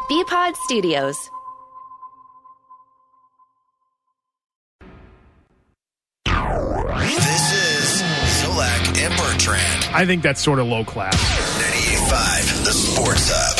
BPod Studios. This is Zolak and Bertrand. I think that's sort of low class. 98.5, the Sports Hub.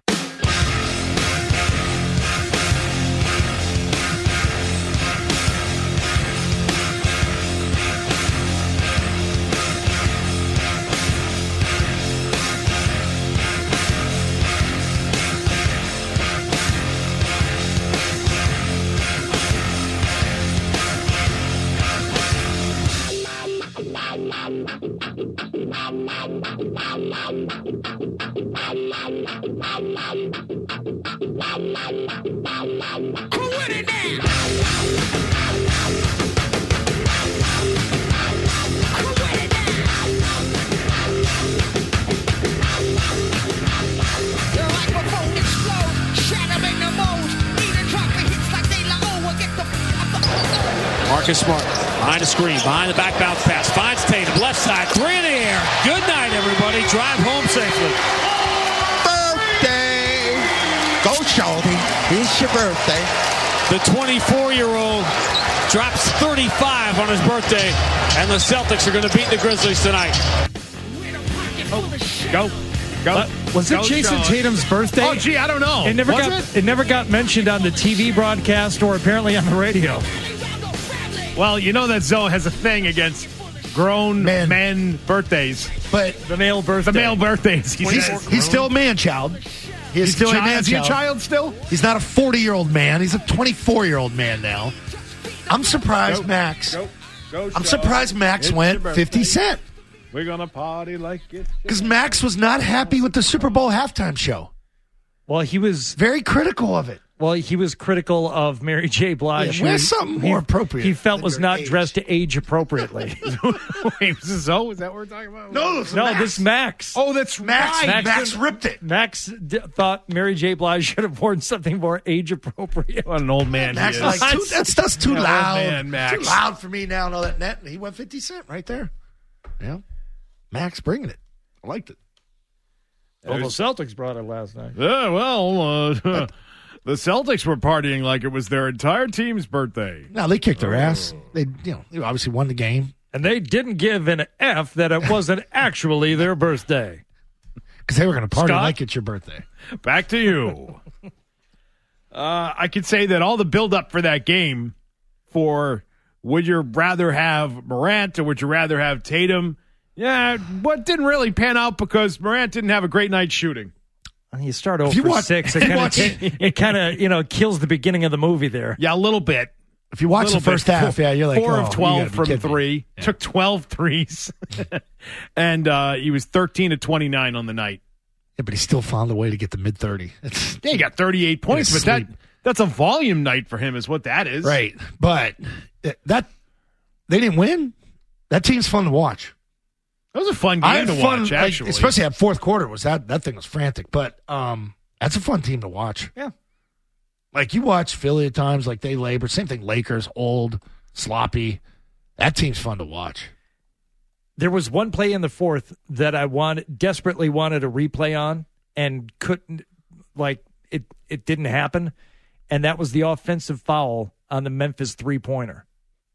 Marcus Smart behind the screen, behind the back bounce pass, finds Tatum, left side, three in the air. Good night, everybody. Drive home safely. Birthday! Go, Shorty. It's your birthday. The 24-year-old drops 35 on his birthday, and the Celtics are going to beat the Grizzlies tonight. Go. Was it Jason Tatum's birthday? Oh, gee, I don't know. It never got mentioned on the TV broadcast or apparently on the radio. Well, you know that Zoe has a thing against grown men birthdays. But the male birthdays. He's still a man-child. He's still a man-child. Is he a child still? He's not a 40-year-old man. He's a 24-year-old man now. I'm surprised Max. I'm surprised Max went 50 Cent. We're going to party like it. Because Max was not happy with the Super Bowl halftime show. Well, he was very critical of it. Well, he was critical of Mary J. Blige. Yeah, where's something more appropriate? He felt was not dressed to age appropriately. Wait, was this Zoe? Is that what we're talking about? No, this is Max. Oh, that's Max. right. Max ripped it. Max thought Mary J. Blige should have worn something more age appropriate. What an old man Max he is. like, that's too loud. Man, Max. Too loud for me now. And all that net. He went 50 Cent right there. Yeah, Max bringing it. I liked it. Well, the Celtics brought it last night. Yeah, well, the Celtics were partying like it was their entire team's birthday. No, they kicked their ass. They obviously won the game. And they didn't give an F that it wasn't actually their birthday. Because they were going to party Scott? like it's your birthday. Back to you. I could say that all the buildup for that game for would you rather have Morant or would you rather have Tatum? Yeah, but didn't really pan out because Morant didn't have a great night shooting. You start over 6. It kind of kills the beginning of the movie there. Yeah, a little bit. If you watch the first half, you're like 4 of 12 from 3. Yeah. Took 12 threes. And he was 13 of 29 on the night. Yeah, but he still found a way to get to mid-30. Yeah, he got 38 points, but that's a volume night for him is what that is. Right. But they didn't win. That team's fun to watch. That was a fun game to watch, actually. Especially that fourth quarter that thing was frantic. But that's a fun team to watch. Yeah. Like you watch Philly at times, like they labor. Same thing, Lakers, old, sloppy. That team's fun to watch. There was one play in the fourth that I desperately wanted a replay on and couldn't, it didn't happen. And that was the offensive foul on the Memphis three-pointer.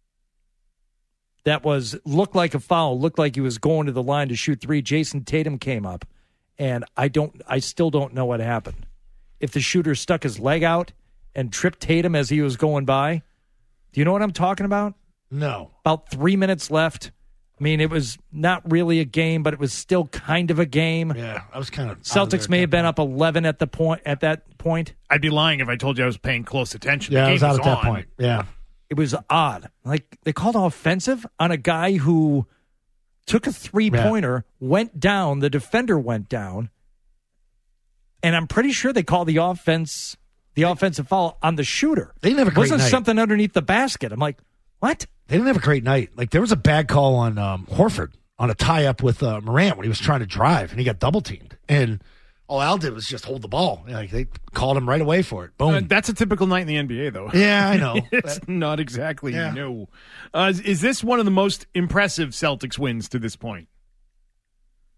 That looked like a foul, looked like he was going to the line to shoot three. Jason Tatum came up, and I still don't know what happened. If the shooter stuck his leg out and tripped Tatum as he was going by. Do you know what I'm talking about? No. About 3 minutes left. I mean, it was not really a game, but it was still kind of a game. Yeah, I was kind of. Celtics may have been up 11 at that point. I'd be lying if I told you I was paying close attention. Yeah, The game I was out was at that on. point. Yeah. It was odd. Like, they called offensive on a guy who took a three-pointer, went down, the defender went down, and I'm pretty sure they called the offensive foul on the shooter. They didn't have a great Wasn't night. something underneath the basket. I'm like, what? They didn't have a great night. Like, there was a bad call on Horford on a tie-up with Morant when he was trying to drive, and he got double-teamed. And all Al did was just hold the ball. Like, they called him right away for it. Boom. That's a typical night in the NBA, though. Yeah, I know. It's not exactly new. Is this one of the most impressive Celtics wins to this point?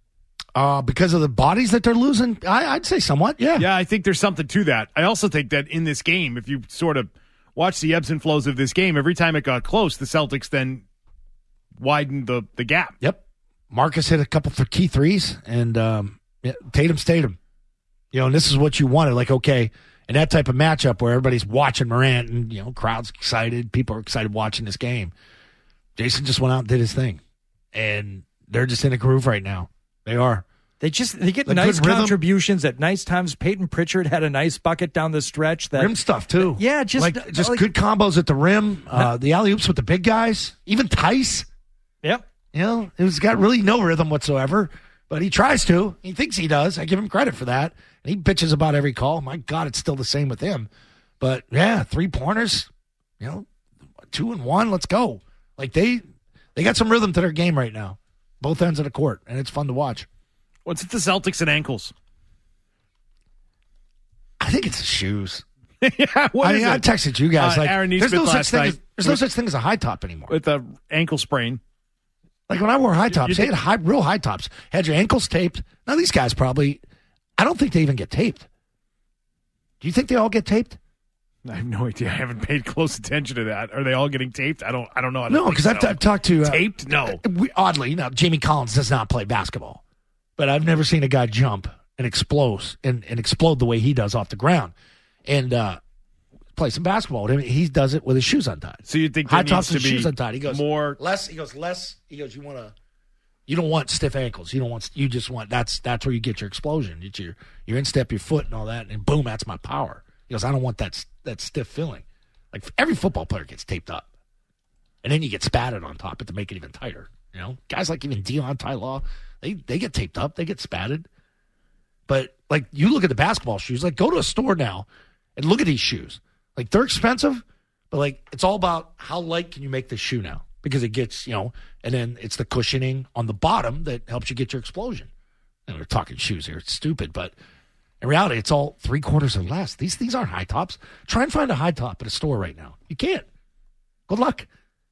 Because of the bodies that they're losing, I'd say somewhat, yeah. Yeah, I think there's something to that. I also think that in this game, if you sort of watch the ebbs and flows of this game, every time it got close, the Celtics then widened the gap. Yep. Marcus hit a couple for key threes, and Tatum stayed him. And this is what you wanted. Like, okay, in that type of matchup where everybody's watching Morant and, crowd's excited, people are excited watching this game, Jason just went out and did his thing. And they're just in a groove right now. They are. They get nice contributions at nice times. Peyton Pritchard had a nice bucket down the stretch. That rim stuff, too. Yeah, just good combos at the rim. The alley-oops with the big guys. Even Tice. Yep. He's got really no rhythm whatsoever, but he tries to. He thinks he does. I give him credit for that. And he bitches about every call. My God, it's still the same with him. But, 3-pointers, 2 and 1, let's go. Like, they got some rhythm to their game right now. Both ends of the court, and it's fun to watch. What's it, the Celtics and ankles? I think it's the shoes. Yeah, I texted you guys. Aaron there's no such thing. There's no such thing as a high top anymore. With a ankle sprain. Like when I wore high tops, they had real high tops. Had your ankles taped. Now these guys probably, I don't think they even get taped. Do you think they all get taped? I have no idea. I haven't paid close attention to that. Are they all getting taped? I don't know. No, because I've talked to taped. No, oddly, Jamie Collins does not play basketball, but I've never seen a guy jump and explode the way he does off the ground, and play some basketball. He does it with his shoes untied. So you think high tops and shoes untied? He goes more less. He goes less. He goes. You don't want stiff ankles. You just want that's where you get your explosion. It's your instep, your foot, and all that, and boom, that's my power. He goes, I don't want that stiff feeling. Like every football player gets taped up, and then you get spatted on top of it to make it even tighter. Guys like even Dion Tylaw, they get taped up, they get spatted. But like you look at the basketball shoes, like go to a store now and look at these shoes. Like they're expensive, but like it's all about how light can you make this shoe now, because it gets and then it's the cushioning on the bottom that helps you get your explosion. And we're talking shoes here; it's stupid, but. In reality, it's all 3/4 or less. These aren't high tops. Try and find a high top at a store right now. You can't. Good luck.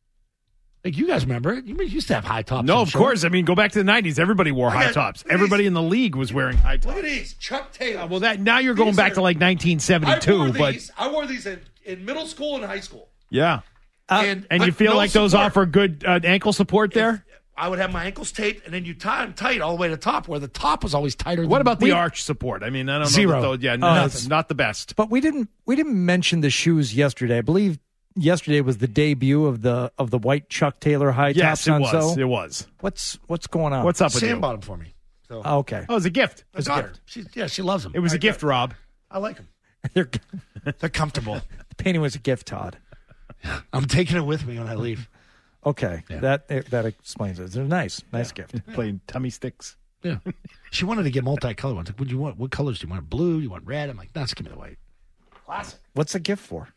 Like you guys remember it? You used to have high tops. No, of course. I mean, go back to the 90s. Everybody wore high tops. Everybody in the league was wearing high tops. Look at these. Chuck Taylor. Well, now you're going back to like 1972. I wore these in middle school and high school. Yeah. And you feel like those offer good ankle support there? I would have my ankles taped, and then you tie them tight all the way to the top, where the top was always tighter. What about the arch support? I mean, I don't know. Zero. Not the best. But we didn't mention the shoes yesterday. I believe yesterday was the debut of the white Chuck Taylor high tops. Yes, it was. It was. What's going on? What's up with you? Sam bought them for me. So. Oh, okay. Oh, it was a gift. It was a gift. She loves them. It was a gift, Rob. I like them. They're comfortable. The painting was a gift, Todd. I'm taking it with me when I leave. Okay, yeah. That explains it. It's a nice gift. Playing tummy sticks. Yeah, she wanted to get multicolored ones. Like, what do you want? What colors do you want? Blue? You want red? I'm like, no, just give me the white. Classic. What's the gift for?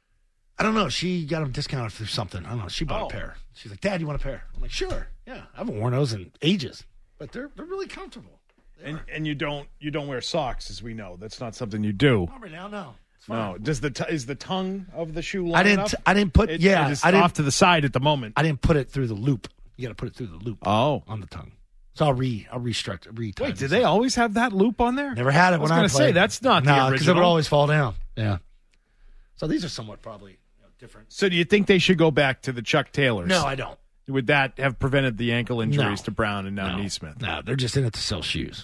I don't know. She got them discounted for something. I don't know. She bought a pair. She's like, Dad, you want a pair? I'm like, sure. Yeah, I haven't worn those in ages, but they're really comfortable. And you don't wear socks, as we know. That's not something you do. Not right now, no. No, is the tongue of the shoe long I enough? didn't put. Off to the side at the moment. I didn't put it through the loop. You got to put it through the loop. Oh, on the tongue. So I'll restructure. Wait, did they always have that loop on there? Never had it when I was going to say that's not the original. Because it would always fall down. Yeah. So these are somewhat probably different. So do you think they should go back to the Chuck Taylors? No, I don't. Would that have prevented the ankle injuries to Brown and now Neesmith? No, they're just in it to sell shoes.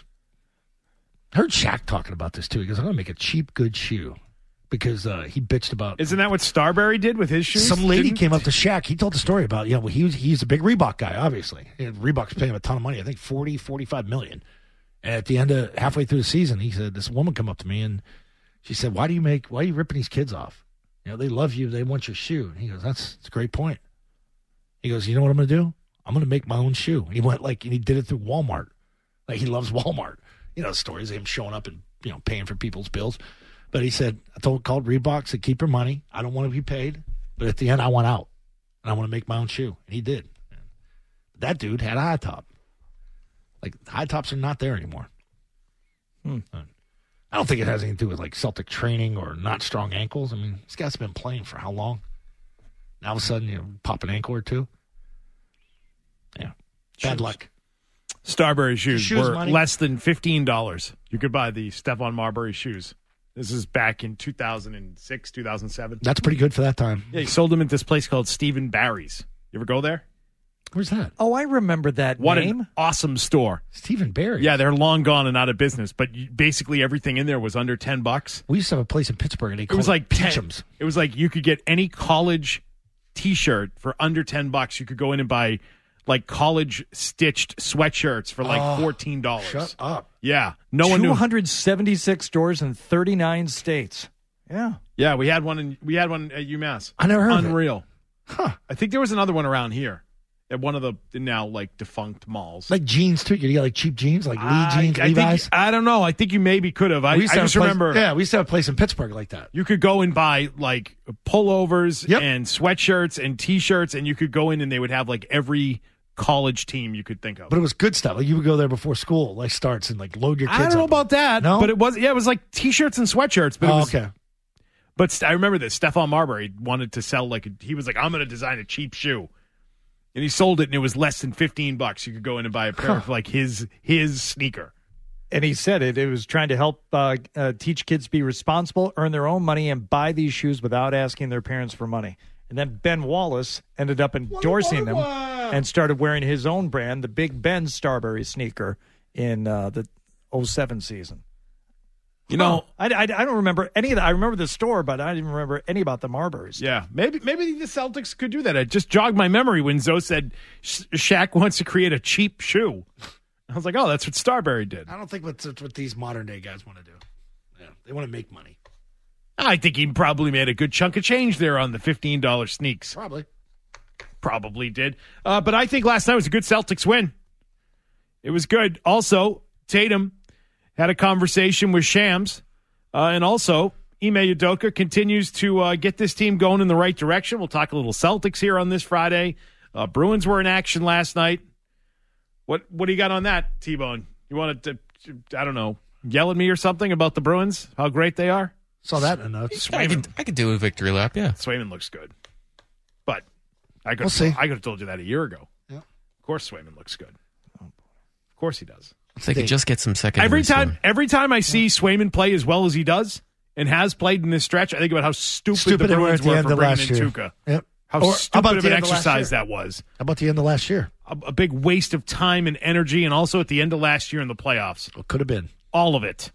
I heard Shaq talking about this too. He goes, I'm going to make a cheap, good shoe. Because he bitched about... Isn't that what Starbury did with his shoes? Some lady came up to Shaq. He told the story about, he's a big Reebok guy, obviously. And Reebok's paying him a ton of money. I think $45 million. And at the end of halfway through the season, he said, this woman come up to me and she said, why are you ripping these kids off? They love you. They want your shoe. And he goes, that's a great point. He goes, you know what I'm going to do? I'm going to make my own shoe. And he went and he did it through Walmart. Like he loves Walmart. The stories of him showing up and, paying for people's bills. But he said, called Reebok, said, keep your money. I don't want to be paid. But at the end, I want out. And I want to make my own shoe. And he did. That dude had a high top. Like, high tops are not there anymore. I don't think it has anything to do with, like, Celtic training or not strong ankles. I mean, this guy's been playing for how long? Now all of a sudden, pop an ankle or two. Yeah. Bad luck. Starbury shoes Shoes were money? less than $15. You could buy the Stephon Marbury shoes. This is back in 2006, 2007. That's pretty good for that time. Yeah, he sold them at this place called Stephen Barry's. You ever go there? Where's that? Oh, I remember that What name. an awesome store. Stephen Barry. Yeah, they're long gone and out of business, but basically everything in there was under $10. We used to have a place in Pittsburgh, and they It called was like Peachums. It was like you could get any college T-shirt for under $10. You could go in and buy like college stitched sweatshirts for like $14. Shut up. Yeah, no one knew. 276 stores in 39 states. Yeah. Yeah, we had one at UMass. I never heard of it. Unreal. Huh. I think there was another one around here at one of the now like defunct malls. Like jeans, too. You get like cheap jeans, like Lee jeans, Levi's. I don't know. I think you maybe could have. I We used to have just a place- remember. Yeah, we used to have a place in Pittsburgh like that. You could go and buy like pullovers Yep. and sweatshirts and T-shirts, and you could go in and they would have like every college team you could think of. But it was good stuff. Like you would go there before school like starts and like load your kids I don't know up. about that. No? But it was like T-shirts and sweatshirts. But it Oh, was, okay. But I remember that Stephon Marbury wanted to sell he was like, I'm going to design a cheap shoe. And he sold it, and it was less than $15. You could go in and buy a pair of like his sneaker. And he said it was trying to help teach kids to be responsible, earn their own money, and buy these shoes without asking their parents for money. And then Ben Wallace ended up endorsing them and started wearing his own brand, the Big Ben Starbury sneaker, in the 07 season. You know, I don't remember any of that. I remember the store, but I didn't remember any about the Marburys. yeah, maybe the Celtics could do that. It just jogged my memory when Zoe said Shaq wants to create a cheap shoe. I was like, oh, that's what Starbury did. I don't think that's what these modern day guys want to do. Yeah, they want to make money. I think he probably made a good chunk of change there on the $15 sneaks. Probably did. But I think last night was a good Celtics win. It was good. Also, Tatum had a conversation with Shams. And also, Ime Udoka continues to get this team going in the right direction. We'll talk a little Celtics here on this Friday. Bruins were in action last night. What do you got on that, T-Bone? You want to, I don't know, yell at me or something about the Bruins, how great they are? Saw that in the notes. I could do a victory lap, yeah. Swayman looks good. But I could We'll see. I could have told you that a year ago. Yeah. Of course Swayman looks good. Of course he does. If they could just get some second. Every time I see Swayman play as well as he does and has played in this stretch, I think about how stupid the they were Bruins at the were end for of bringing last in year. Tuca. Yep. How Or stupid about of the an end of last exercise year? that was. How about the end of last year? A big waste of time and energy, and also at the end of last year in the playoffs. What could have been? All of it.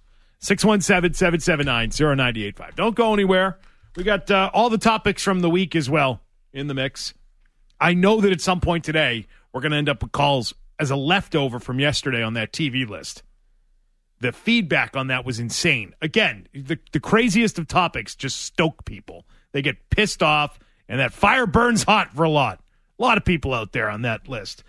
617-779-0985. Don't go anywhere. We got all the topics from the week as well in the mix. I know that at some point today, we're going to end up with calls as a leftover from yesterday on that TV list. The feedback on that was insane. Again, the craziest of topics just stoke people. They get pissed off, and that fire burns hot for a lot. A lot of people out there on that list.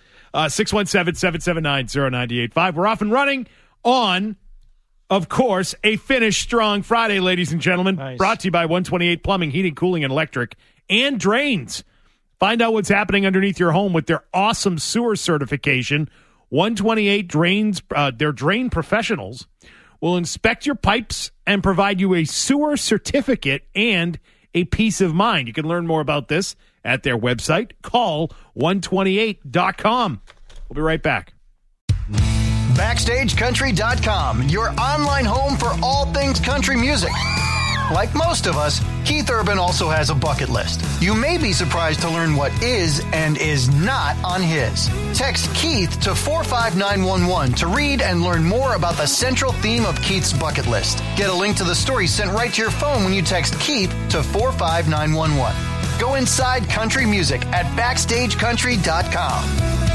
617-779-0985. We're off and running on, of course, a Finish Strong Friday, ladies and gentlemen. Nice. Brought to you by 128 Plumbing, Heating, Cooling, and Electric, and Drains. Find out what's happening underneath your home with their awesome sewer certification. 128 Drains, their drain professionals will inspect your pipes and provide you a sewer certificate and a peace of mind. You can learn more about this at their website. Call 128.com. We'll be right back. BackstageCountry.com, your online home for all things country music. Like most of us, Keith Urban also has a bucket list. You may be surprised to learn what is and is not on his. Text Keith to 45911 to read and learn more about the central theme of Keith's bucket list. Get a link to the story sent right to your phone when you text Keith to 45911. Go inside country music at BackstageCountry.com.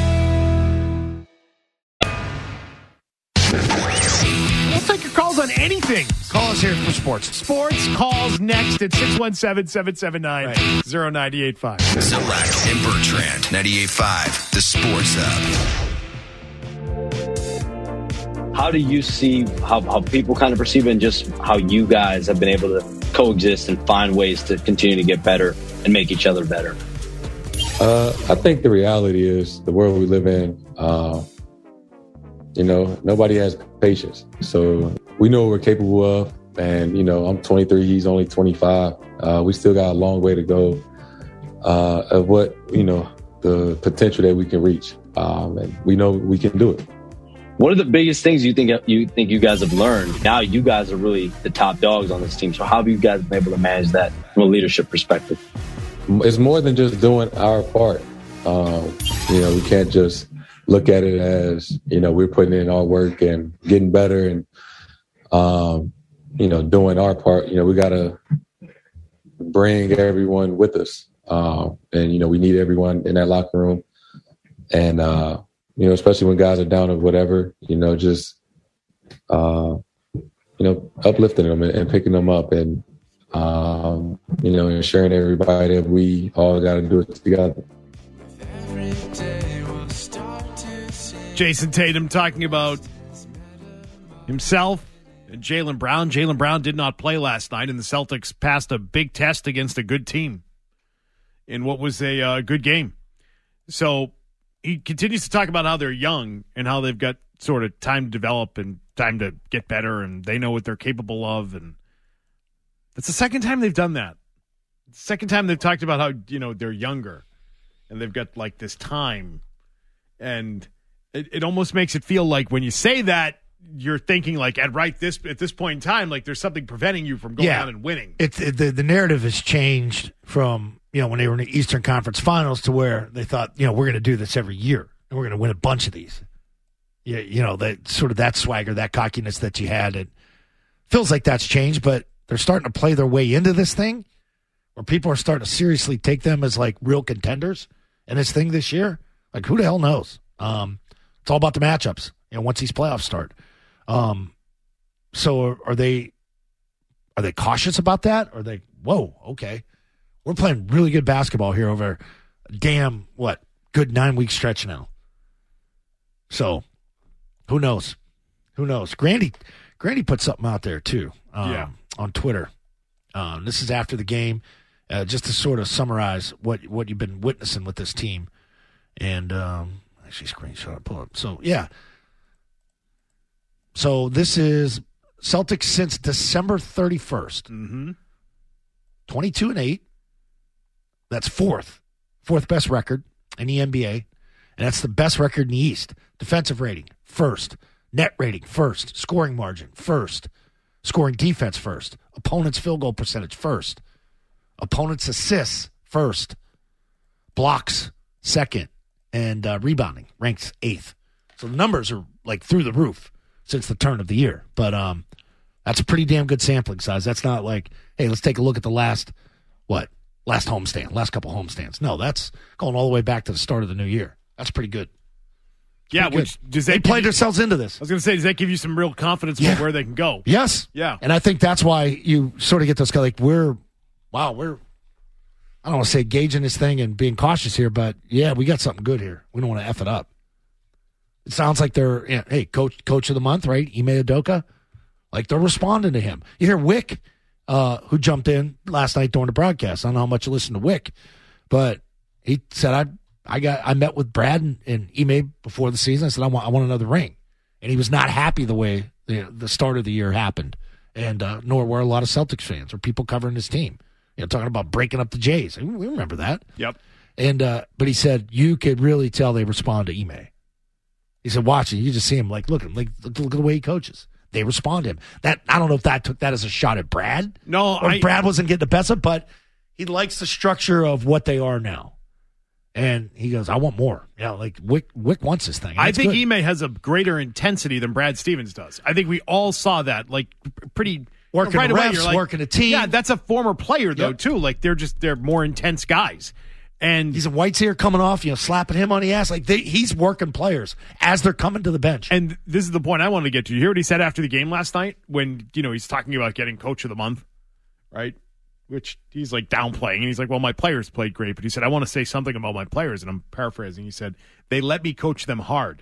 We'll take your calls on anything. Call us here for sports. Sports calls next at 617-779-0985. Zolak and Bertrand, 98.5, The Sports Hub. How do you see how people kind of perceive it, and just how you guys have been able to coexist and find ways to continue to get better and make each other better? I think the reality is the world we live in, nobody has patience. So we know what we're capable of. And, I'm 23, he's only 25. We still got a long way to go of what, the potential that we can reach. and we know we can do it. What are the biggest things you think you guys have learned? Now you guys are really the top dogs on this team. So how have you guys been able to manage that from a leadership perspective? It's more than just doing our part. We can't just look at it as, we're putting in our work and getting better and, doing our part. We got to bring everyone with us. We need everyone in that locker room. And, especially when guys are down or whatever, just, uplifting them and picking them up and, ensuring everybody that we all got to do it together. Jason Tatum talking about himself and Jaylen Brown. Jaylen Brown did not play last night, and the Celtics passed a big test against a good team in what was a good game. So he continues to talk about how they're young and how they've got sort of time to develop and time to get better, and they know what they're capable of. And that's the second time they've done that. The second time they've talked about how, they're younger and they've got like this time. And it almost makes it feel like when you say that, you're thinking like at this point in time, like there's something preventing you from going out and winning. The narrative has changed from, when they were in the Eastern Conference Finals to where they thought, we're going to do this every year and we're going to win a bunch of these. That sort of that swagger, that cockiness that you had. It feels like that's changed, but they're starting to play their way into this thing where people are starting to seriously take them as like real contenders in this thing this year. Like, who the hell knows? It's all about the matchups, once these playoffs start. So are they cautious about that? Are they, whoa, okay. We're playing really good basketball here over a good 9-week stretch now. So who knows? Grandy put something out there too on Twitter. This is after the game, just to sort of summarize what you've been witnessing with this team. And actually, screenshot, pull up. So, yeah. So, this is Celtics since December 31st. Mm-hmm. 22-8. That's fourth best record in the NBA. And that's the best record in the East. Defensive rating, first. Net rating, first. Scoring margin, first. Scoring defense, first. Opponent's field goal percentage, first. Opponent's assists, first. Blocks, second. And rebounding ranks 8th. So the numbers are like through the roof since the turn of the year. But that's a pretty damn good sampling size. That's not like, hey, let's take a look at the last couple homestands. No, that's going all the way back to the start of the new year. That's pretty good. Yeah, pretty good. They played themselves into this. I was going to say, does that give you some real confidence about where they can go? Yes. Yeah. And I think that's why you sort of get those like, we're I don't want to say gauging this thing and being cautious here, but yeah, we got something good here. We don't want to F it up. It sounds like they're, hey, coach of the month, right? Ime Udoka. Like they're responding to him. You hear Wick, who jumped in last night during the broadcast. I don't know how much you listen to Wick, but he said, I met with Brad and Ime before the season. I said, I want another ring. And he was not happy the way the start of the year happened. And nor were a lot of Celtics fans or people covering his team. Talking about breaking up the Jays. We remember that. Yep. And but he said you could really tell they respond to Ime. He said, watch it. You just see him look at the way he coaches. They respond to him. That I don't know if that took that as a shot at Brad. No, or Brad wasn't getting the best of it, but he likes the structure of what they are now. And he goes, I want more. Like Wick wants this thing. I think Ime has a greater intensity than Brad Stevens does. I think we all saw that, like pretty. Working right the refs, away, you're like, working a team. Yeah, that's a former player, though, too. Like, they're more intense guys. And he's a White's here coming off, slapping him on the ass. Like, he's working players as they're coming to the bench. And this is the point I wanted to get to. You hear what he said after the game last night when, he's talking about getting coach of the month, right? Which he's, like, downplaying. And he's like, well, my players played great. But he said, I want to say something about my players. And I'm paraphrasing. He said, they let me coach them hard.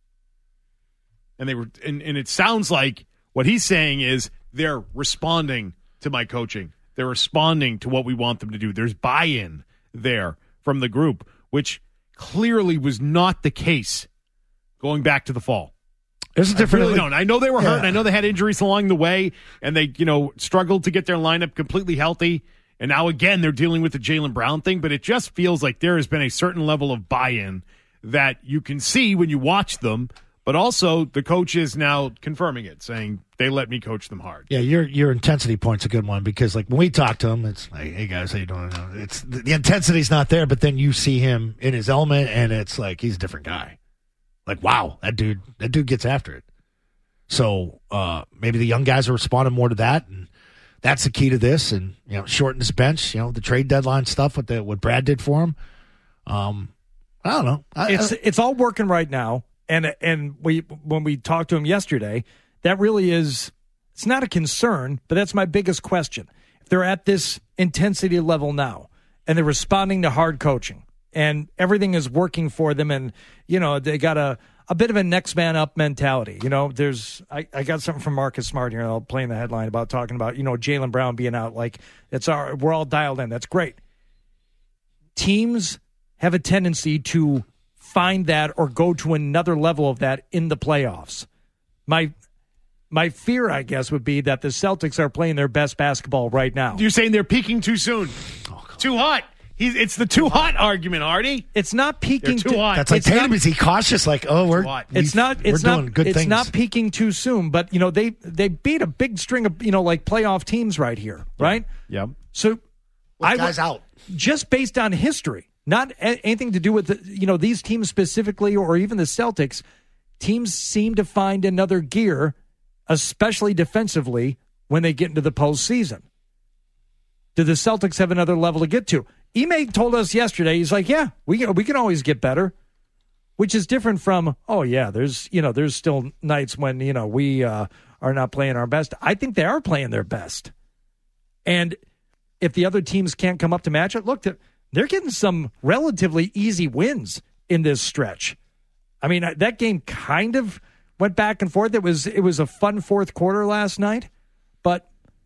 And they were, and it sounds like what he's saying is, they're responding to my coaching. They're responding to what we want them to do. There's buy-in there from the group, which clearly was not the case going back to the fall. There's a different. I really don't. I know they were hurt. And I know they had injuries along the way, and they, struggled to get their lineup completely healthy. And now again, they're dealing with the Jaylen Brown thing. But it just feels like there has been a certain level of buy-in that you can see when you watch them, but also the coach is now confirming it, saying they let me coach them hard. Yeah, your intensity point's a good one because, like, when we talk to him, it's like, hey, guys, how you doing? It's the intensity's not there, but then you see him in his element, and it's like he's a different guy. Like, wow, that dude gets after it. So maybe the young guys are responding more to that, and that's the key to this. And, shorten his bench, the trade deadline stuff, what Brad did for him. I don't know. It's all working right now. And when we talked to him yesterday, that really is, it's not a concern, but that's my biggest question. If they're at this intensity level now and they're responding to hard coaching and everything is working for them and, they got a bit of a next man up mentality. I got something from Marcus Smart here. I'll play in the headline about talking about, Jaylen Brown being out. Like, we're all dialed in. That's great. Teams have a tendency to find that or go to another level of that in the playoffs. My fear, I guess, would be that the Celtics are playing their best basketball right now. You're saying they're peaking too soon. Too hot. It's the too hot argument, Artie. It's not peaking too hot. That's like Tatum. Is he cautious? Like, we're doing good things. It's not peaking too soon, but they beat a big string of like playoff teams right here, right? Yep. So guys out just based on history. Not anything to do with these teams specifically or even the Celtics. Teams seem to find another gear, especially defensively, when they get into the postseason. Do the Celtics have another level to get to? Ime told us yesterday, he's like, yeah, we can always get better, which is different from, there's still nights when, we are not playing our best. I think they are playing their best. And if the other teams can't come up to match it, look, they're getting some relatively easy wins in this stretch. I mean, that game kind of went back and forth. It was a fun fourth quarter last night, but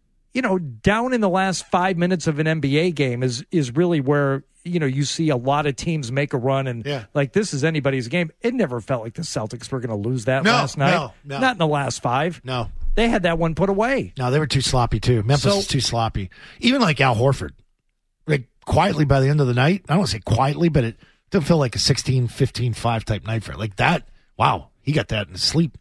down in the last 5 minutes of an NBA game is really where you see a lot of teams make a run and like this is anybody's game. It never felt like the Celtics were going to lose that last night. No. Not in the last 5. No, they had that one put away. No, they were too sloppy too. Memphis is too sloppy. Even like Al Horford. Like quietly by the end of the night, I don't want to say quietly, but it didn't feel like a 16-15-5 type night for it. Like that, wow, he got that in his sleep.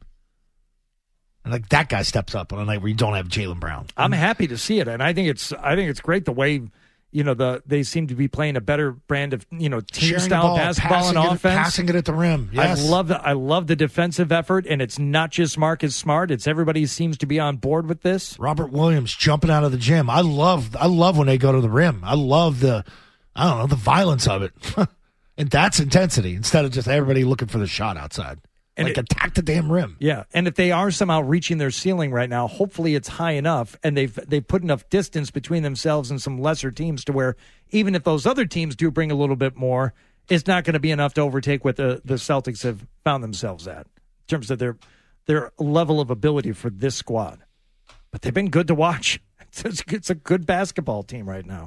And like that guy steps up on a night where you don't have Jaylen Brown. I'm happy to see it, and I think it's great the way they seem to be playing a better brand of team style basketball and offense, passing it at the rim. Yes. I love the defensive effort, and it's not just Marcus Smart; it's everybody seems to be on board with this. Robert Williams jumping out of the gym. I love when they go to the rim. I love the violence of it, and that's intensity instead of just everybody looking for the shot outside. And attack the damn rim. Yeah, and if they are somehow reaching their ceiling right now, hopefully it's high enough, and they've put enough distance between themselves and some lesser teams to where even if those other teams do bring a little bit more, it's not going to be enough to overtake what the Celtics have found themselves at in terms of their level of ability for this squad. But they've been good to watch. It's a good basketball team right now.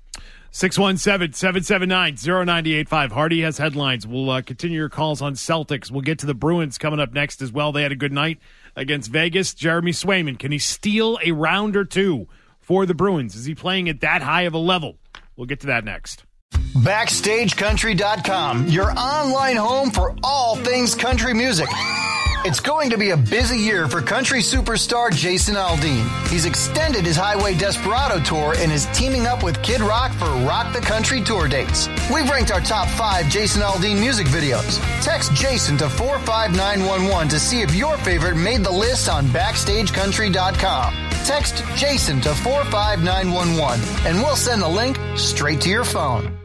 617-779-0985. Hardy has headlines. We'll continue your calls on Celtics. We'll get to the Bruins coming up next as well. They had a good night against Vegas. Jeremy Swayman, can he steal a round or two for the Bruins? Is he playing at that high of a level? We'll get to that next. BackstageCountry.com, your online home for all things country music. It's going to be a busy year for country superstar Jason Aldean. He's extended his Highway Desperado tour and is teaming up with Kid Rock for Rock the Country tour dates. We've ranked our top 5 Jason Aldean music videos. Text Jason to 45911 to see if your favorite made the list on BackstageCountry.com. Text Jason to 45911 and we'll send the link straight to your phone.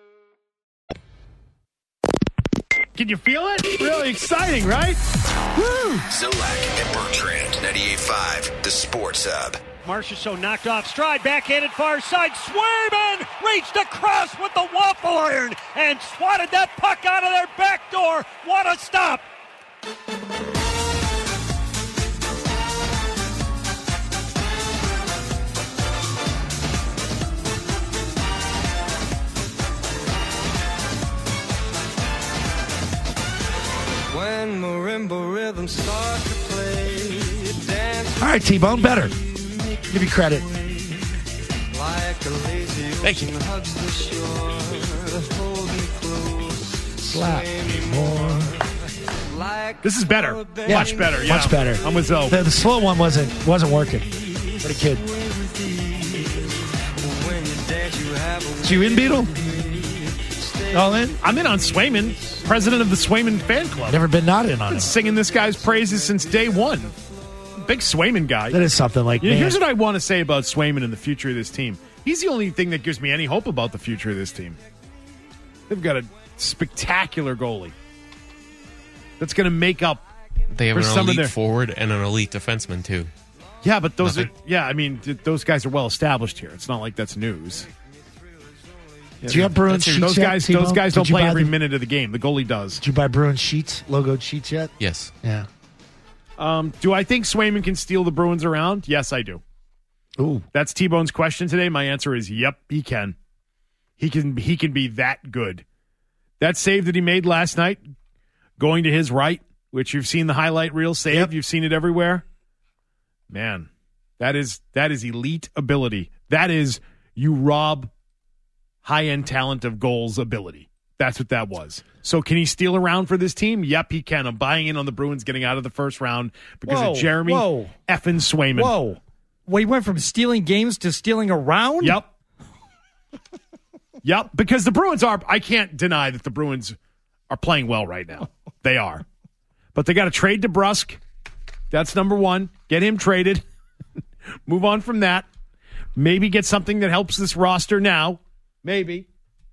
Can you feel it? Really exciting, right? Woo! Zolak and Bertrand, 98.5, the Sports Hub. Marchessault knocked off stride, backhanded far side. Swayman reached across with the waffle iron and swatted that puck out of their back door. What a stop! When marimba rhythms start to play, dance. All right, T-Bone, better. Give you credit. Like a lazy Thank you. hugs the shore, hold me close, slap me more. This is better. Much better. Yeah. Much better. I'm with Zoe. The slow one wasn't working for the kid. So you in, Beetle? All in? I'm in on Swayman, president of the Swayman fan club. Never been not in on I've been him. singing this guy's praises since day one. Big Swayman guy. That is something like You know, man. here's what I want to say about Swayman and the future of this team. He's the only thing that gives me any hope about the future of this team. They've got a spectacular goalie that's going to make up They have for an some of elite their forward and an elite defenseman, too. Yeah, but those Nothing? are I mean, those guys are well established here. It's not like that's news. Do you have Bruins sheets Those yet, guys Timo? don't Did you play buy every the- minute of the game. The goalie does. Did you buy Bruins sheets, logoed sheets yet? Yes. Yeah. Do I think Swayman can steal the Bruins around? Yes, I do. Ooh. That's T-Bone's question today. My answer is yep, he can. He can be that good. That save that he made last night, going to his right, which you've seen the highlight reel save, Yep. you've seen it everywhere. Man, that is elite ability. That is you rob high-end talent of goals ability. That's what that was. So can he steal around for this team? Yep, he can. I'm buying in on the Bruins getting out of the first round because of Jeremy effing Swayman. Whoa. Well, he went from stealing games to stealing around? Yep. Yep, because the Bruins I can't deny that the Bruins are playing well right now. They are. But they got to trade DeBrusk. That's number one. Get him traded. Move on from that. Maybe get something that helps this roster now. Maybe.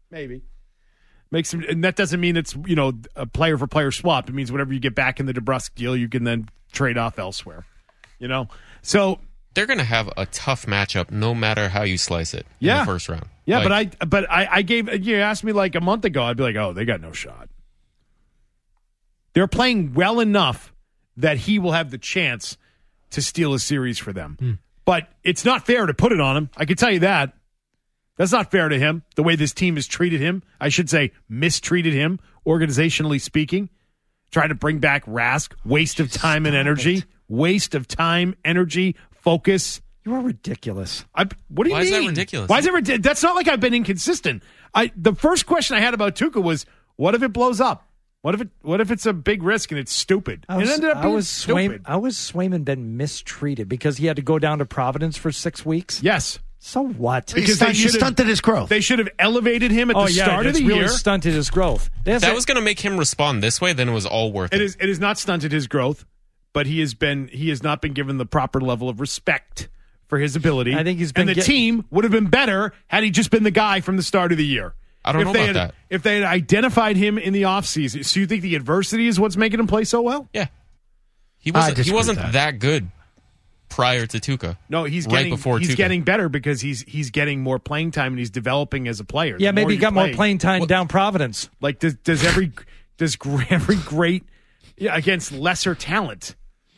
And that doesn't mean it's, a player for player swap. It means whatever you get back in the DeBrusk deal, you can then trade off elsewhere. So They're going to have a tough matchup no matter how you slice it in the first round. Yeah, Like, but I gave you asked me like a month ago, I'd be like, oh, they got no shot. They're playing well enough that he will have the chance to steal a series for them. But it's not fair to put it on him. I can tell you that. That's not fair to him, the way this team has treated him. I should say mistreated him, organizationally speaking. Trying to bring back Rask. Waste of time and energy. Waste of time, energy, focus. You are ridiculous. What do you mean? Why is that ridiculous? Why is that ridiculous? That's not like I've been inconsistent. The first question I had about Tuukka was, what if it blows up? What if it's a big risk and it's stupid? It ended up being stupid. How has Swayman been mistreated because he had to go down to Providence for 6 weeks? Yes. So what? Because you stunted his growth. They should have elevated him at the start of the really year. Stunted his growth. If that was going to make him respond this way, then it was all worth it. It has not stunted his growth, but he has not been given the proper level of respect for his ability. I think he's been and the team would have been better had he just been the guy from the start of the year. I don't know about that. If they had identified him in the offseason, so you think the adversity is what's making him play so well? Yeah. He wasn't that good prior to Tuukka. No, he's right before he's Tuukka. getting better because he's getting more playing time and he's developing as a player. Yeah, The maybe more he you got play, more playing time down Providence. Like does every great against lesser talent?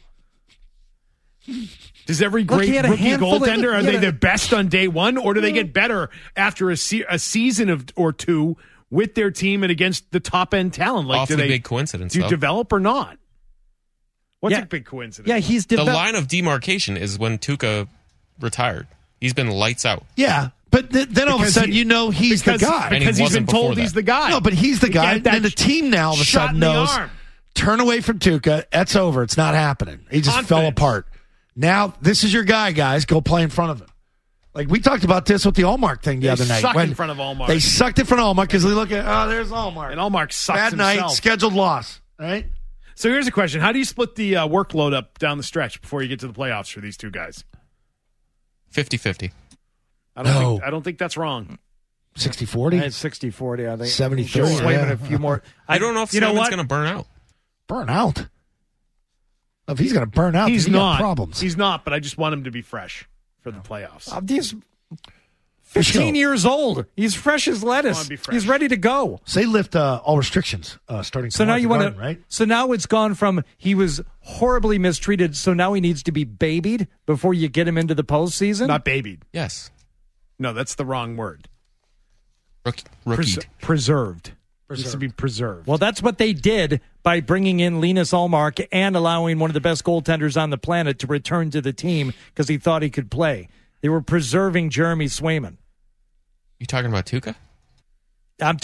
Does every great he had a rookie handful of- goaltender, are he they had a- the best on day one, or do they get better after a season or two with their team and against the top end talent? Like, Awfully do they big coincidence, do you though. develop or not? What's Yeah. a big coincidence? Yeah, he's The developed. line of demarcation is when Tuukka retired. He's been lights out. Yeah, but then all of a Because sudden he's the guy. And he because he's been wasn't before told that. he's the guy. No, but he's the You guy. get that And the team now all of a shot sudden in the knows, arm. turn away from Tuukka. That's over. It's not happening. He just fell Confidence. apart. Now, this is your guy, guys. Go play in front of him. Like, we talked about this with the Allmark thing the other night. sucked when in front of Allmark. They sucked in front of Allmark because they look at, there's Allmark. And Allmark sucks Bad himself. night, scheduled loss. Right? So here's a question: how do you split the workload up down the stretch before you get to the playoffs for these two guys? 50-50. I don't think that's wrong. 60-40? It's 60-40, I think. 70-30, Sure. yeah. Swayman a few more. I don't know if you know Swayman's what? going to burn out. Burn out? If he's going to burn out, He's then he got not. problems. He's not. But I just want him to be fresh for the playoffs. He's 15 years old. He's fresh as lettuce. wanna be fresh. He's ready to go. Say lift all restrictions starting So now tomorrow you at the want Garden, to, right? So now it's gone from he was horribly mistreated, so now he needs to be babied before you get him into the postseason. Not babied. Yes. No, that's the wrong word. Rookied. Preserved. Needs to be preserved. Well, that's what they did by bringing in Linus Ullmark and allowing one of the best goaltenders on the planet to return to the team because he thought he could play. They were preserving Jeremy Swayman. You talking about Tuukka? I'm talking.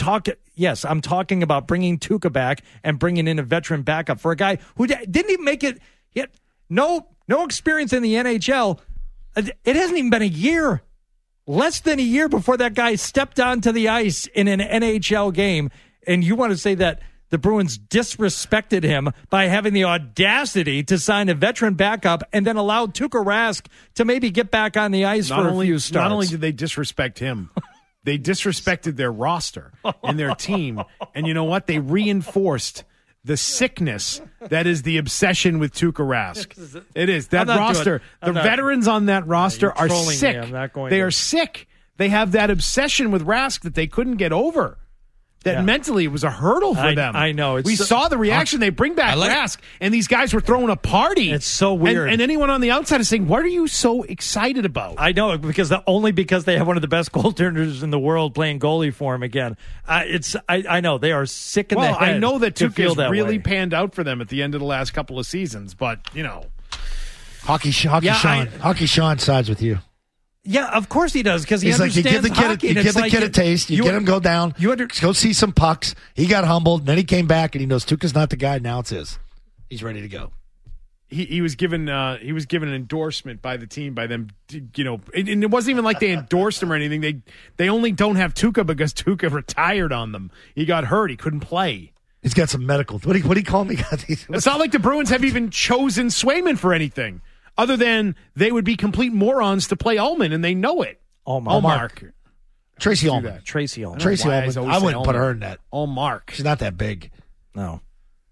Yes, I'm talking about bringing Tuukka back and bringing in a veteran backup for a guy who didn't even make it. Yet, no experience in the NHL. It hasn't even been a year, less than a year before that guy stepped onto the ice in an NHL game. And you want to say that the Bruins disrespected him by having the audacity to sign a veteran backup and then allow Tuukka Rask to maybe get back on the ice for a few starts. Not only did they disrespect him, they disrespected their roster and their team. And you know what? They reinforced the sickness that is the obsession with Tuukka Rask. It is. That roster, the veterans on that roster are sick. They are sick. They have that obsession with Rask that they couldn't get over. That mentally it was a hurdle for them. I know. We saw the reaction. They bring back Rask, and these guys were throwing a party. It's so weird. And anyone on the outside is saying, what are you so excited about? I know, only because they have one of the best goaltenders in the world playing goalie for him again. I know. They are sick in the head. I know that Tuukka has really way. panned out for them at the end of the last couple of seasons, but, you know. Hockey Sean sides with you. Yeah, of course he does, because he understands you give the kid a taste, you get him go down, go see some pucks. He got humbled, and then he came back, and he knows Tuukka's not the guy. Now it's his. He's ready to go. He was given an endorsement by the team, by them, you know, and it wasn't even like they endorsed him or anything. They only don't have Tuukka because Tuukka retired on them. He got hurt. He couldn't play. He's got some medical. What do you call him? It's not like the Bruins have even chosen Swayman for anything. Other than they would be complete morons to play Ullman, and they know it. Ullmark. Tracy Ullman. Tracy Ullman. I wouldn't put her in that. Ullmark. She's not that big. No.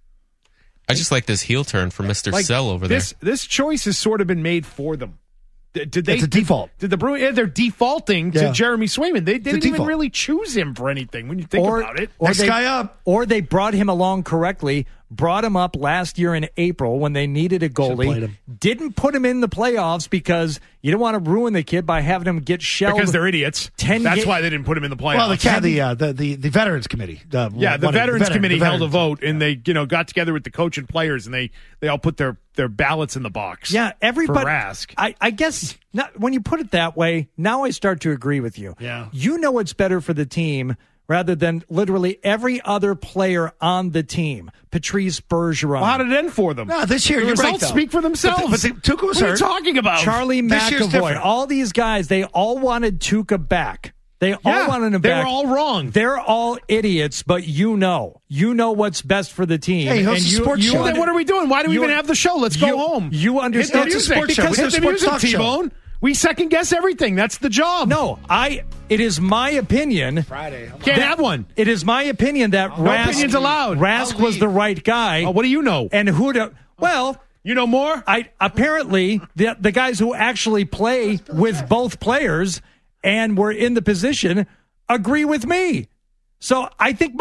I just like this heel turn from Mr. Sell over there. This choice has sort of been made for them. It's a default. Did the Bruins? Yeah, they're defaulting to Jeremy Swayman. They didn't even really choose him for anything when you think about it. Next guy up. Or they brought him along correctly, brought him up last year in April when they needed a goalie. Didn't put him in the playoffs because you don't want to ruin the kid by having him get shelled. Because they're idiots. That's why they didn't put him in the playoffs. Well, the Veterans Committee. The Veterans Committee held a vote, and they got together with the coach and players, and they all put their ballots in the box. Yeah, everybody. For Rask. I guess when you put it that way, now I start to agree with you. Yeah. You know what's better for the team rather than literally every other player on the team. Patrice Bergeron. Well, how did it end for them? No, this year, the results speak for themselves. But Tuukka was hurt. What are you talking about? Charlie McAvoy. All these guys, they all wanted Tuukka back. They all wanted him back. They were all wrong. They're all idiots, but you know what's best for the team. Hey, host a sports show. Then what are we doing? Why do we even have the show? Let's go home. You understand? It's a sports show. Hit the music, T-Bone. We second guess everything. That's the job. No, it is my opinion. Friday. Can't have one. It is my opinion that opinions allowed. Rask was the right guy. Oh, what do you know? And well, you know more? Apparently the guys who actually play with both players and were in the position agree with me. So I think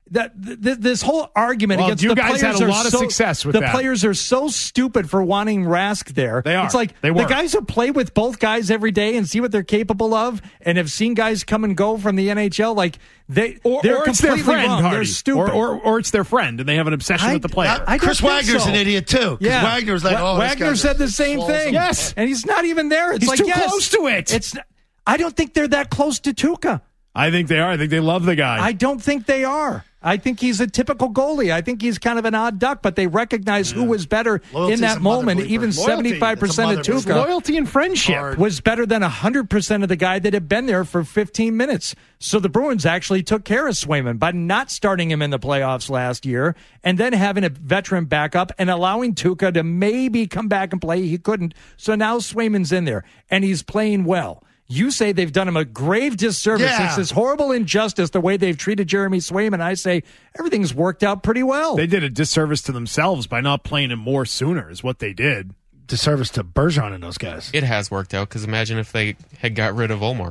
this whole argument against you the guys players had a lot of success with the that. players are so stupid for wanting Rask there. They are. It's like the guys who play with both guys every day and see what they're capable of, and have seen guys come and go from the NHL. Like they're it's their friend, wrong. Hardy. They're stupid, or it's their friend, and they have an obsession with the player. Chris Wagner's an idiot too. Yeah, Wagner's like, Wagner said the same thing. Yes, and he's not even there. It's he's too close to it. I don't think they're that close to Tuukka. I think they are. I think they love the guy. I don't think they are. I think he's a typical goalie. I think he's kind of an odd duck, but they recognize who was better in that moment. Even 75% of Tuukka. Loyalty and friendship was better than 100% of the guy that had been there for 15 minutes. So the Bruins actually took care of Swayman by not starting him in the playoffs last year and then having a veteran backup and allowing Tuukka to maybe come back and play. He couldn't. So now Swayman's in there, and he's playing well. You say they've done him a grave disservice. It's this horrible injustice, the way they've treated Jeremy Swayman. I say everything's worked out pretty well. They did a disservice to themselves by not playing him more sooner is what they did. Disservice to Bergeron and those guys. It has worked out, because imagine if they had got rid of Ullmark.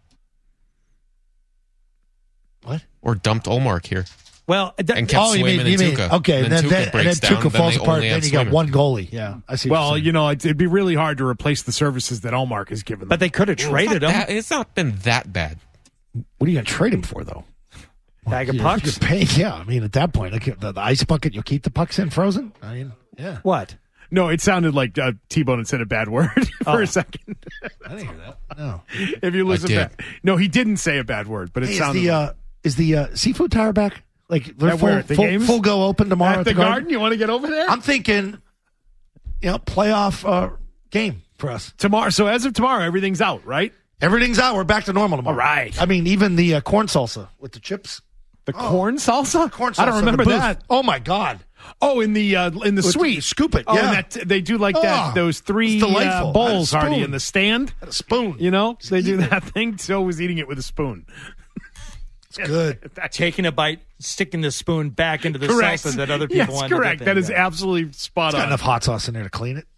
What? Or dumped Ullmark here. Well, and kept Swayman and Tuukka. Okay, and then Tuukka falls apart. Then you got one goalie. Yeah, I see. Well, it'd be really hard to replace the services that Ullmark has given them. But they could have traded him. It's not been that bad. What are you going to trade him for, though? Bag of pucks? You're paying, I mean, at that point, like the ice bucket, you'll keep the pucks in frozen? I mean, yeah. What? No, it sounded like T-Bone had said a bad word for a second. I didn't hear that. No. If you listen back. No, he didn't say a bad word, but it sounded Is the Seafood Tower back? Like they're full go open tomorrow at the Garden? You want to get over there? I'm thinking, playoff game for us tomorrow. So as of tomorrow, everything's out, right? Everything's out. We're back to normal tomorrow. All right. I mean, even the corn salsa with the chips. The corn salsa? Corn salsa. I don't remember that. Oh my God. Oh, in the suite. Scoop it. Oh, yeah. They do like that. Those 3 bowls, Hardy, in the stand. A spoon. They do that thing. Joe was eating it with a spoon. It's good. Taking a bite, sticking the spoon back into the salsa that other people want. Yes, correct. That is absolutely spot on. Got enough hot sauce in there to clean it.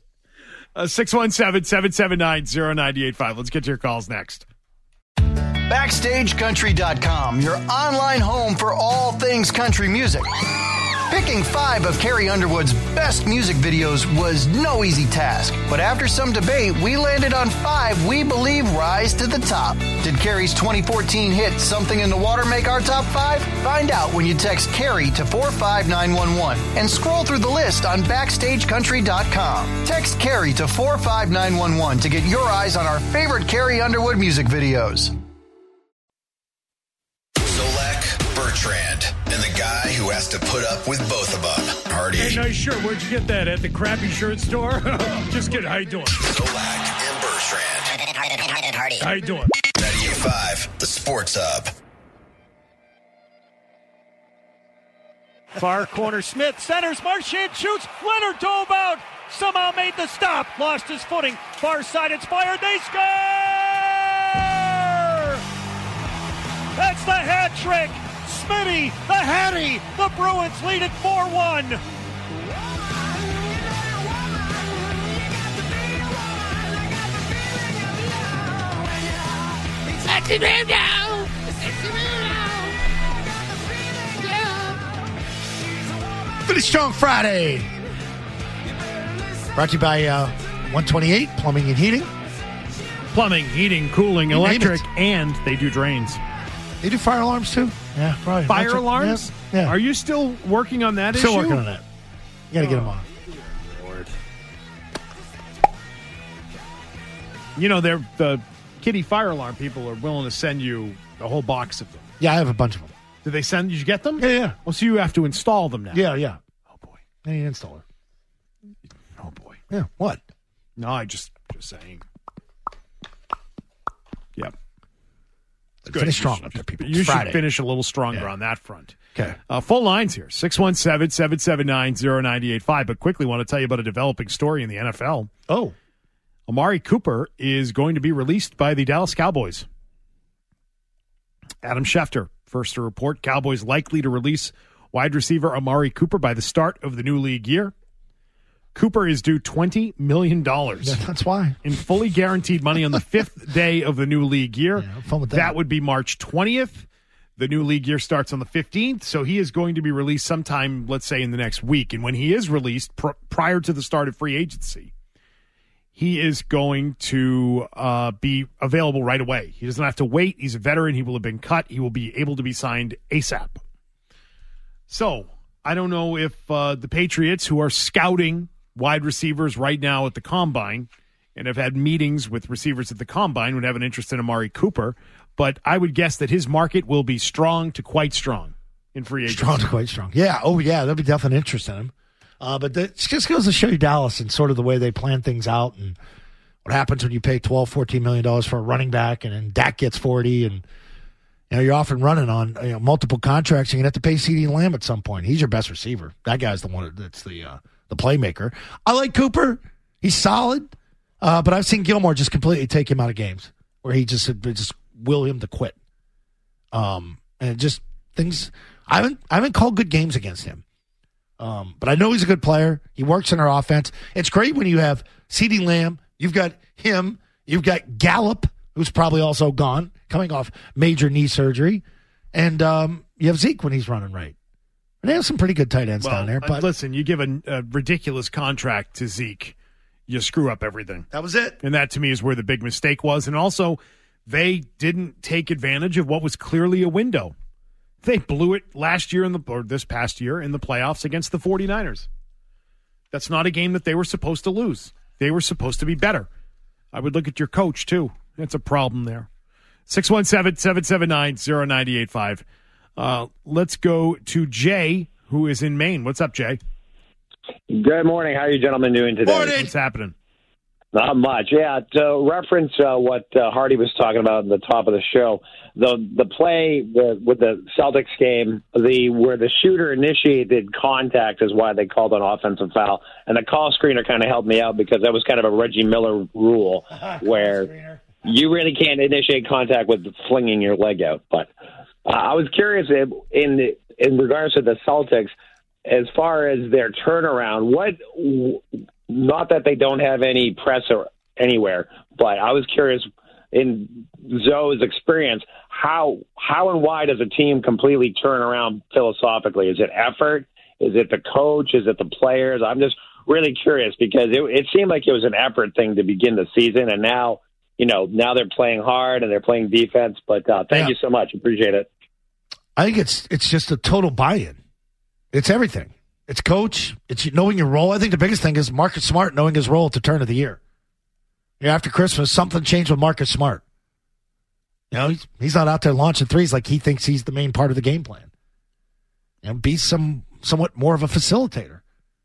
617-779-0985. Let's get to your calls next. BackstageCountry.com, your online home for all things country music. Picking 5 of Carrie Underwood's best music videos was no easy task, but after some debate, we landed on 5 we believe rise to the top. Did Carrie's 2014 hit Something in the Water make our top 5? Find out when you text Carrie to 45911 and scroll through the list on BackstageCountry.com. Text Carrie to 45911 to get your eyes on our favorite Carrie Underwood music videos. Bertrand, and the guy who has to put up with both of them. Hardy. Hey, nice shirt. Where'd you get that? At the crappy shirt store? Just kidding. How you doing? Solak and Bertrand. Hardy. How you doing? 98.5, the Sports Hub. Far corner, Smith centers, Marchand shoots, Leonard dove out, somehow made the stop, lost his footing, far side, it's fired, they score! That's the hat trick! Smitty, the Hattie, the Bruins lead it 4-1. Finish Strong Friday. Brought to you by 128 Plumbing and Heating. Plumbing, heating, cooling, electric, and they do drains. They do fire alarms too? Yeah, probably. Fire alarms? Yeah. Are you still working on that Still issue? working on that. You got to get them on. Lord. They're the kitty fire alarm people are willing to send you a whole box of them. Yeah, I have a bunch of them. Did they send? Did you get them? Yeah. Well, so you have to install them now. Yeah. Oh boy. I need an installer. Oh boy. Yeah. What? No, I just saying. Yep. Good. Finish strong up there, people. You should finish a little stronger on that front. Okay. Full lines here, 617-779-0985. But quickly want to tell you about a developing story in the NFL. Oh. Amari Cooper is going to be released by the Dallas Cowboys. Adam Schefter, first to report, Cowboys likely to release wide receiver Amari Cooper by the start of the new league year. Cooper is due $20 million. Yeah, that's why. In fully guaranteed money on the 5th day of the new league year. Yeah, have fun with that. That would be March 20th. The new league year starts on the 15th, so he is going to be released sometime, let's say, in the next week. And when he is released, prior to the start of free agency, he is going to be available right away. He doesn't have to wait. He's a veteran. He will have been cut. He will be able to be signed ASAP. So I don't know if the Patriots, who are scouting wide receivers right now at the Combine and have had meetings with receivers at the Combine, would have an interest in Amari Cooper. But I would guess that his market will be strong to quite strong in free agency. Strong to quite strong. Yeah. Oh, yeah. There'll be definite interest in him. But that just goes to show you Dallas and sort of the way they plan things out and what happens when you pay $12, $14 million for a running back and then Dak gets 40 and you're off and running on multiple contracts. You're going to have to pay CeeDee Lamb at some point. He's your best receiver. That guy's the one that's the playmaker. I like Cooper. He's solid. But I've seen Gilmore just completely take him out of games where he just will him to quit. And just things I haven't called good games against him. But I know he's a good player. He works in our offense. It's great when you have CeeDee Lamb. You've got him. You've got Gallup, who's probably also gone, coming off major knee surgery. And you have Zeke when he's running right. And they have some pretty good tight ends down there. But listen, you give a ridiculous contract to Zeke, you screw up everything. That was it. And that, to me, is where the big mistake was. And also, they didn't take advantage of what was clearly a window. They blew it last year or this past year in the playoffs against the 49ers. That's not a game that they were supposed to lose. They were supposed to be better. I would look at your coach, too. That's a problem there. 617-779-0985. Let's go to Jay, who is in Maine. What's up, Jay? Good morning. How are you gentlemen doing today? Morning. What's happening? Not much. Yeah, to reference what Hardy was talking about at the top of the show, the play with the Celtics game, where the shooter initiated contact is why they called an offensive foul. And the call screener kind of helped me out because that was kind of a Reggie Miller rule where you really can't initiate contact with flinging your leg out. But I was curious in regards to the Celtics, as far as their turnaround, not that they don't have any press or anywhere, but I was curious in Zoe's experience, how and why does a team completely turn around philosophically? Is it effort? Is it the coach? Is it the players? I'm just really curious because it seemed like it was an effort thing to begin the season, and now they're playing hard and they're playing defense. But thank you so much. Appreciate it. I think it's just a total buy-in. It's everything. It's coach. It's knowing your role. I think the biggest thing is Marcus Smart knowing his role at the turn of the year. After Christmas, something changed with Marcus Smart. He's not out there launching threes like he thinks he's the main part of the game plan. Be somewhat more of a facilitator.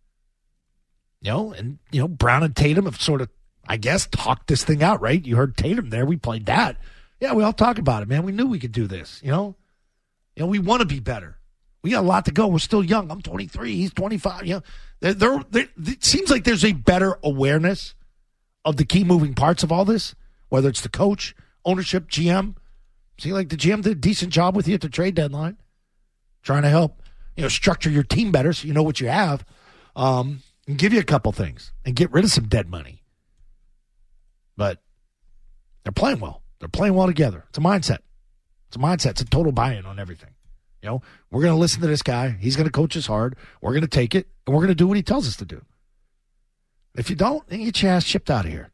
And Brown and Tatum have sort of, I guess, talked this thing out, right? You heard Tatum there. We played that. Yeah, we all talk about it, man. We knew we could do this. We want to be better. We got a lot to go. We're still young. I'm 23. He's 25. It seems like there's a better awareness of the key moving parts of all this, whether it's the coach, ownership, GM. See, like the GM did a decent job with you at the trade deadline, trying to help, structure your team better so you know what you have, and give you a couple things and get rid of some dead money. But they're playing well. They're playing well together. It's a mindset. It's a total buy-in on everything. We're going to listen to this guy. He's going to coach us hard. We're going to take it, and we're going to do what he tells us to do. If you don't, then you get your ass shipped out of here.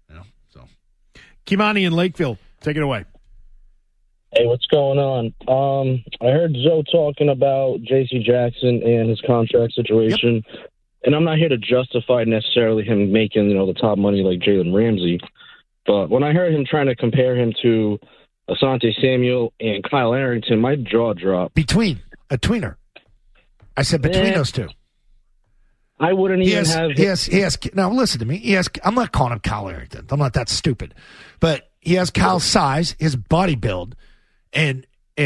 Kimani in Lakeville, take it away. Hey, what's going on? I heard Zoe talking about J.C. Jackson and his contract situation, and I'm not here to justify necessarily him making the top money like Jalen Ramsey, but when I heard him trying to compare him to Asante Samuel and Kyle Arrington, my jaw dropped. A tweener. I said between those two. I wouldn't even have. He has. Now listen to me. I'm not calling him Kyle Arrington. I'm not that stupid. But he has Kyle's size, his body build, and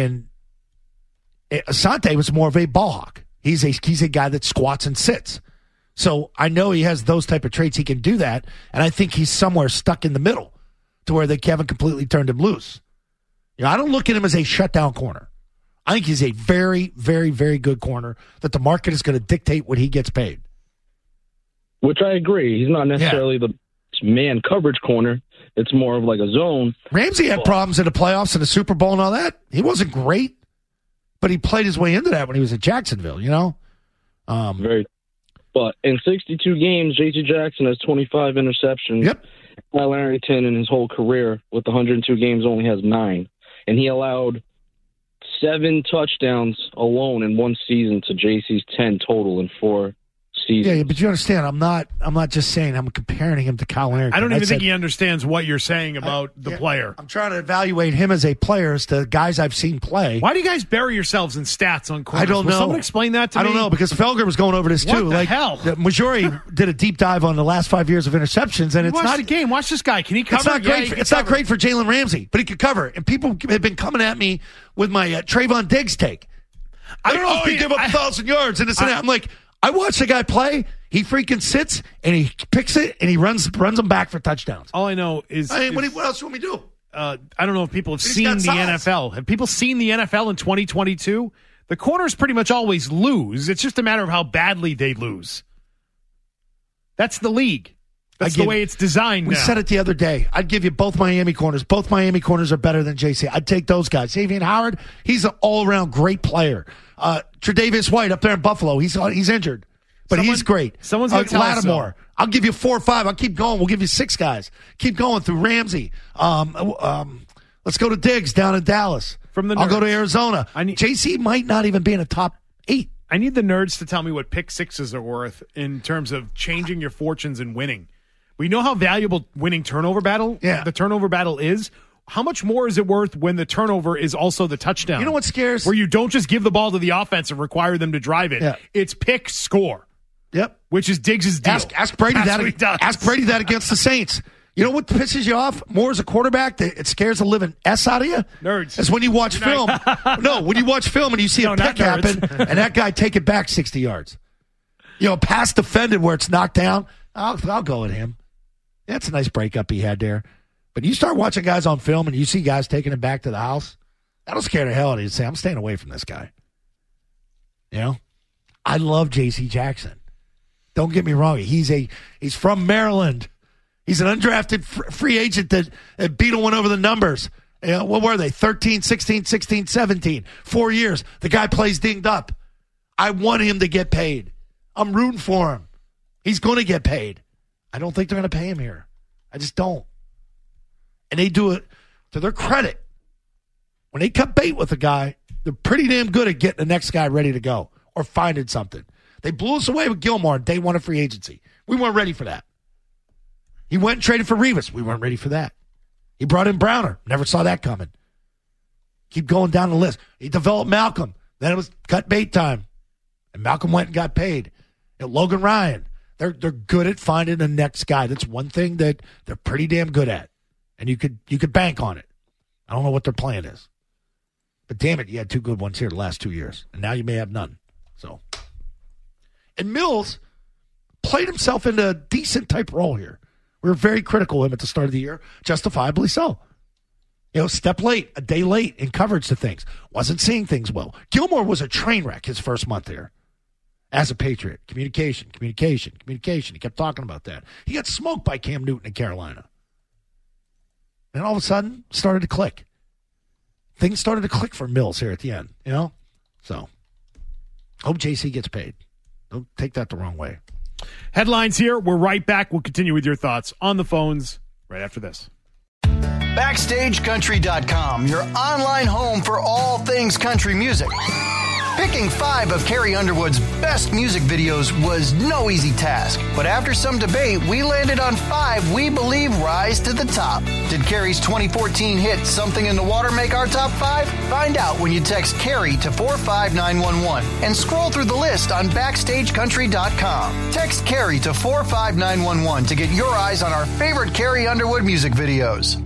Asante was more of a ball hawk. He's a guy that squats and sits. So I know he has those type of traits. He can do that, and I think he's somewhere stuck in the middle to where they haven't completely turned him loose. I don't look at him as a shutdown corner. I think he's a very, very, very good corner that the market is going to dictate what he gets paid. Which I agree. He's not necessarily the man coverage corner. It's more of like a zone. Ramsey had problems in the playoffs and the Super Bowl and all that. He wasn't great, but he played his way into that when he was at Jacksonville, Very. But in 62 games, J.C. Jackson has 25 interceptions. Yep. Kyle Arrington in his whole career with 102 games only has 9. And he allowed 7 touchdowns alone in one season to JC's 10 total in 4 seasons. Yeah, but you understand, I'm not just saying I'm comparing him to Kyle Arrington. I don't even think he understands what you're saying about the player. I'm trying to evaluate him as a player as to guys I've seen play. Why do you guys bury yourselves in stats on corners? I don't know. Will someone explain that to me? I don't know, because Felger was going over this too. What the hell? Majori did a deep dive on the last 5 years of interceptions, and it's Watch not the game. Watch this guy. Can he cover? It's not great for Jalen Ramsey, but he could cover. And people have been coming at me with my Trayvon Diggs take. I don't know if he give up 1,000 yards and this and that. I'm like, I watch the guy play. He freaking sits and he picks it and he runs them back for touchdowns. All I know is, what else do you want me to do? I don't know if people have seen the NFL. Have people seen the NFL in 2022? The corners pretty much always lose. It's just a matter of how badly they lose. That's the league. That's the way it's designed. We said it the other day. I'd give you both Miami corners. Both Miami corners are better than JC. I'd take those guys. Xavier Howard, he's an all-around great player. Tre'Davious White up there in Buffalo, he's injured. But he's great. Someone's going to tell us Lattimore. I'll give you 4 or 5. I'll keep going. We'll give you 6 guys. Keep going through Ramsey. Let's go to Diggs down in Dallas. I'll go to Arizona. JC might not even be in a top 8. I need the nerds to tell me what pick sixes are worth in terms of changing your fortunes and winning. We know how valuable winning the turnover battle is. how much more is it worth when the turnover is also the touchdown? You know what scares? Where you don't just give the ball to the offense and require them to drive it. Yeah. It's pick, score. Yep. Which is Diggs' deal. Ask Brady that. Ask Brady that against the Saints. You know what pisses you off more as a quarterback? That it scares the living S out of you? Nerds. It's when you watch film. No, when you watch film and you see a pick happen and that guy take it back 60 yards. You know, pass defended where it's knocked down. I'll go with him. That's a nice breakup he had there. But you start watching guys on film and you see guys taking it back to the house, that'll scare the hell out of you. Say, I'm staying away from this guy. You know? I love J.C. Jackson. Don't get me wrong. He's from Maryland. He's an undrafted free agent that Beetle went over the numbers. You know, what were they? 13, 16, 16, 17. 4 years. The guy plays dinged up. I want him to get paid. I'm rooting for him. He's going to get paid. I don't think they're going to pay him here. I just don't. And they do it to their credit. When they cut bait with a guy, they're pretty damn good at getting the next guy ready to go or finding something. They blew us away with Gilmore day one of free agency. We weren't ready for that. He went and traded for Revis. We weren't ready for that. He brought in Browner. Never saw that coming. Keep going down the list. He developed Malcolm. Then it was cut bait time. And Malcolm went and got paid. And Logan Ryan. They're good at finding the next guy. That's one thing that they're pretty damn good at. And you could bank on it. I don't know what their plan is. But damn it, you had two good ones here the last 2 years. And now you may have none. So, and Mills played himself into a decent type role here. We were very critical of him at the start of the year, justifiably so. You know, step late, a day late in coverage to things. Wasn't seeing things well. Gilmore was a train wreck his first month there as a Patriot. Communication. He kept talking about that. He got smoked by Cam Newton in Carolina. And all of a sudden, started to click. Things started to click for Mills here at the end, you know? So, hope JC gets paid. Don't take that the wrong way. Headlines here. We're right back. We'll continue with your thoughts on the phones right after this. BackstageCountry.com, your online home for all things country music. Picking 5 of Carrie Underwood's best music videos was no easy task, but after some debate, we landed on 5 we believe rise to the top. Did Carrie's 2014 hit Something in the Water make our top 5? Find out when you text Carrie to 45911 and scroll through the list on BackstageCountry.com. Text Carrie to 45911 to get your eyes on our favorite Carrie Underwood music videos.